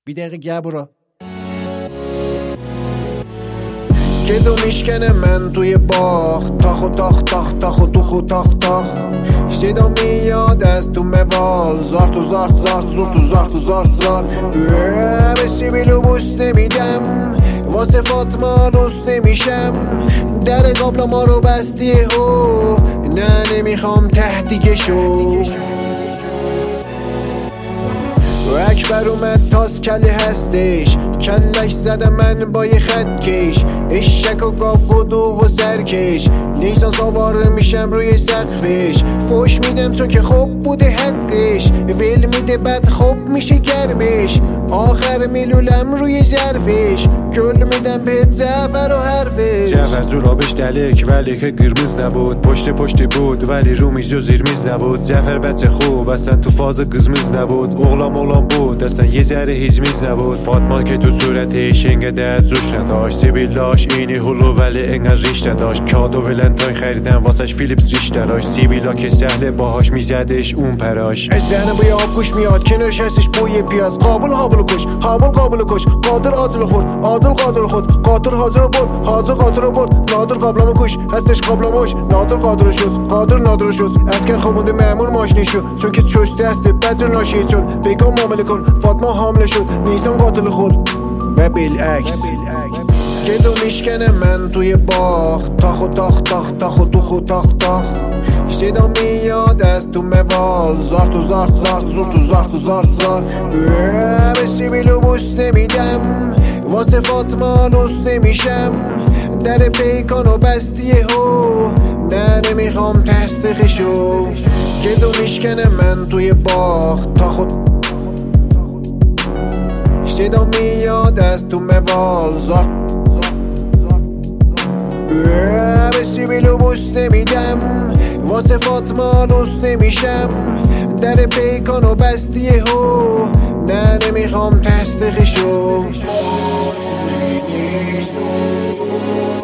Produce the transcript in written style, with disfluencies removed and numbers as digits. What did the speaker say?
بی دقیقه گه برو گلو میشکنه من توی باخ تاخ و تاخ تاخ تاخ و توخ و تاخ تاخ صدا میاد از تو موال زارت و زارت زارت زورت و زارت و زارت زارت به سیبیلو بوست نمیدم واسه فاطمه روست نمیشم در قبل ما رو بستی هو نه نمیخوام تهدیگه شو اکبر اومد تاس کله هستش کلش زدم من با یه خط کش اشک و گاف گدوغ و سرکش نیسان سوار میشم روی سقفش فوش میدم چون که خوب بوده حقش ویل میده بعد خوب میشه گرمش آخر میلولم روی ظرفش گل میدم به جعفر و حرفش جعفر زورابش دلک ولی که قرمز نبود پشت بود ولی رو میز و زیر میز نبود جعفر بچه خوب اصلا تو فاز قزمز نبود اغلام بود اصلا یه ذره هیزمیز نبود فاطمه که تو صورتش اینقدر زوش نداشت سیبیل داشت اینی هلو ولی اینقدر ریش نداشت کادو ولنتاین خریدن واسش فیلیپس ریش داشت سیبیلا که سهله باهاش میزدش اون پراش از دهنه بوی آب گوش میاد کنارش هستش بوی پیاز قابل کش قابل کش قادر عادل خورد عادل قادر خود قادر حاضر برد حاضر قادر برد نادر قابلمو کش هستش قابلموش نادر قادر شوز قادر نادر شوز اسکر خوابونده مامور ماشینی شو چون که چوش دسته بزر ناشید چون بگم معامله کن فاطمه حامله شد نیسان قاتل خورد و بالعکس گلو میشکنه من توی باخ تاخ و تاخ تاخ تاخ و توخ و تاخ تاخ صدا میاد از تو موال زارت و زارت زارت زورت و زارت و زارت زارت به سیبیلو بوست نمیدم واسه فاطمه روست نمیشم در پیکانو بستی هو نه نمیخوام تصدیقشو گلو میشکنه من توی باخ تاخ و صدا میاد از تو موال زارت به سیبیلو بوست نمیدم واسه فاطمه روست نمیشم در پیکانو بستی هو نه نمیخوام تصدیقشو